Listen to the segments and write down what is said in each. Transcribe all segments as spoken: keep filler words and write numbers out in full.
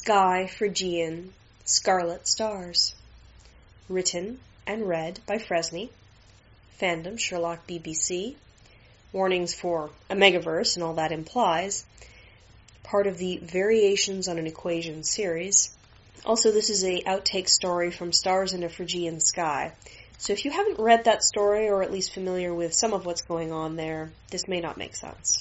Sky Phrygian, Scarlet Stars. Written and read by Fresney. Fandom Sherlock B B C. Warnings for Omegaverse and all that implies. Part of the Variations on an Equation series. Also, this is a outtake story from Stars in a Phrygian Sky. So if you haven't read that story, or at least familiar with some of what's going on there, this may not make sense.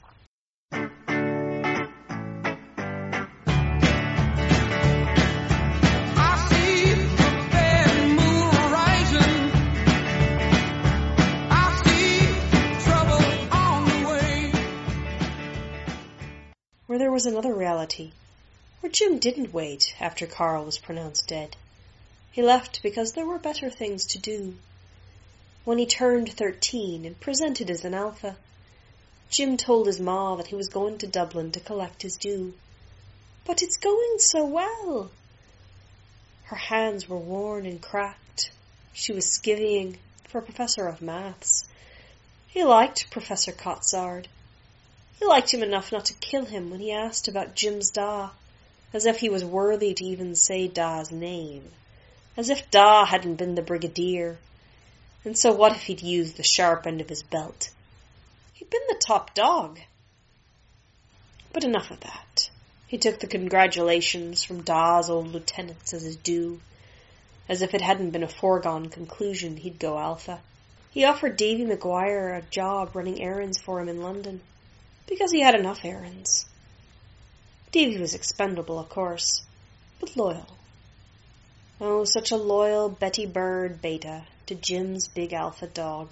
Where there was another reality, where Jim didn't wait after Carl was pronounced dead. He left because there were better things to do. When he turned thirteen and presented as an alpha, Jim told his ma that he was going to Dublin to collect his due. But it's going so well. Her hands were worn and cracked. She was skivvying for a professor of maths. He liked Professor Cotsard. He liked him enough not to kill him when he asked about Jim's Da, as if he was worthy to even say Da's name, as if Da hadn't been the brigadier, and so what if he'd used the sharp end of his belt? He'd been the top dog. But enough of that. He took the congratulations from Da's old lieutenants as his due, as if it hadn't been a foregone conclusion he'd go alpha. He offered Davy Maguire a job running errands for him in London, because he had enough errands. Davy was expendable, of course, but loyal. Oh, such a loyal Betty Bird beta to Jim's big alpha dog.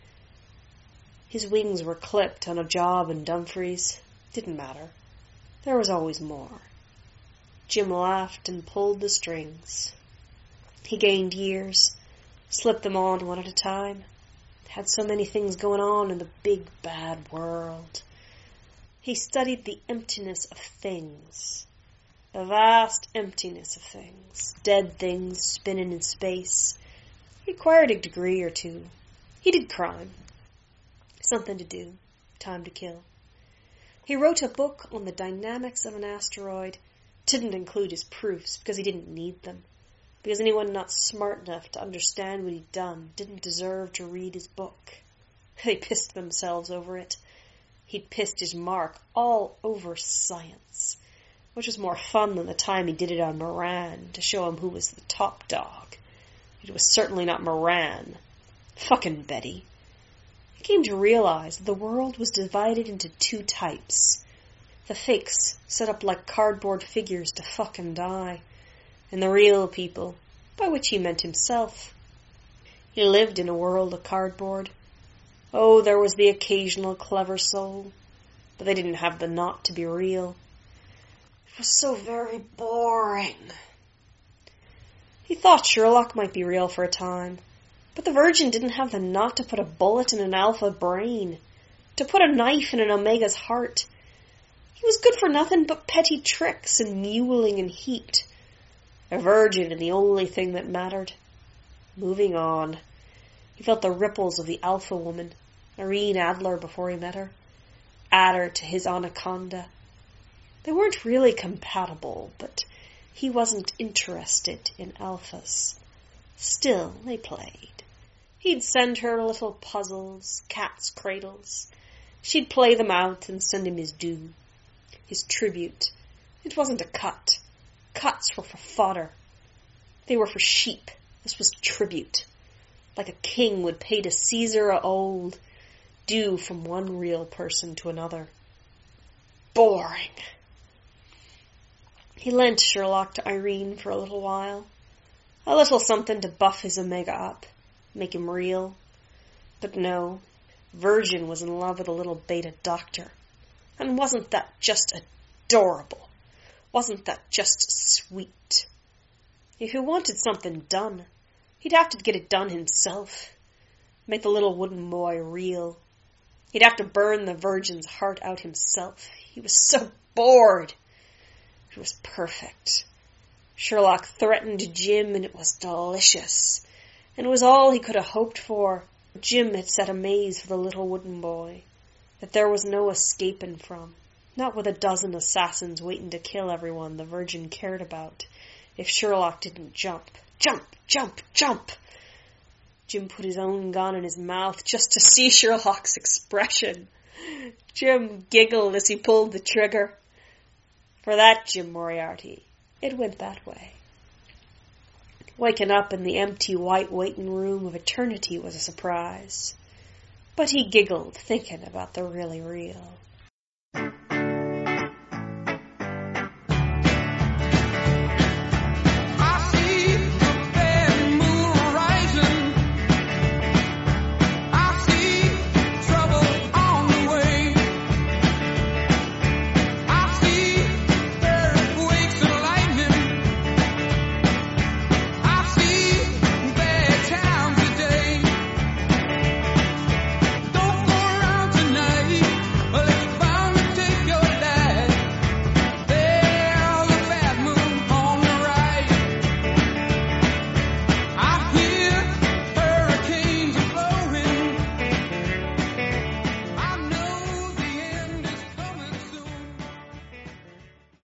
His wings were clipped on a job in Dumfries. Didn't matter. There was always more. Jim laughed and pulled the strings. He gained years, slipped them on one at a time. Had so many things going on in the big bad world. He studied the emptiness of things, the vast emptiness of things, dead things spinning in space. He acquired a degree or two. He did crime. Something to do, time to kill. He wrote a book on the dynamics of an asteroid. Didn't include his proofs because he didn't need them, because anyone not smart enough to understand what he'd done didn't deserve to read his book. They pissed themselves over it. He'd pissed his mark all over science, which was more fun than the time he did it on Moran to show him who was the top dog. It was certainly not Moran. Fucking Betty. He came to realize that the world was divided into two types. The fakes, set up like cardboard figures to fuck and die, and the real people, by which he meant himself. He lived in a world of cardboard. Oh, there was the occasional clever soul, but they didn't have the knot to be real. It was so very boring. He thought Sherlock might be real for a time, but the Virgin didn't have the knot to put a bullet in an alpha brain, to put a knife in an Omega's heart. He was good for nothing but petty tricks and mewling and heat. A virgin and the only thing that mattered. Moving on. He felt the ripples of the alpha woman, Irene Adler, before he met her. Add her to his anaconda. They weren't really compatible, but he wasn't interested in alphas. Still, they played. He'd send her little puzzles, cat's cradles. She'd play them out and send him his due, his tribute. It wasn't a cut. Cuts were for fodder. They were for sheep. This was tribute. Like a king would pay to Caesar of old, due from one real person to another. Boring. He lent Sherlock to Irene for a little while. A little something to buff his Omega up, make him real. But no, Virgin was in love with a little beta doctor. And wasn't that just adorable? Wasn't that just sweet? If he wanted something done, he'd have to get it done himself. Make the little wooden boy real. He'd have to burn the Virgin's heart out himself. He was so bored. It was perfect. Sherlock threatened Jim, and it was delicious. And it was all he could have hoped for. Jim had set a maze for the little wooden boy that there was no escaping from. Not with a dozen assassins waiting to kill everyone the Virgin cared about, if Sherlock didn't jump. Jump! Jump! Jump! Jim put his own gun in his mouth just to see Sherlock's expression. Jim giggled as he pulled the trigger. For that Jim Moriarty, it went that way. Waking up in the empty white waiting room of eternity was a surprise. But he giggled, thinking about the really real.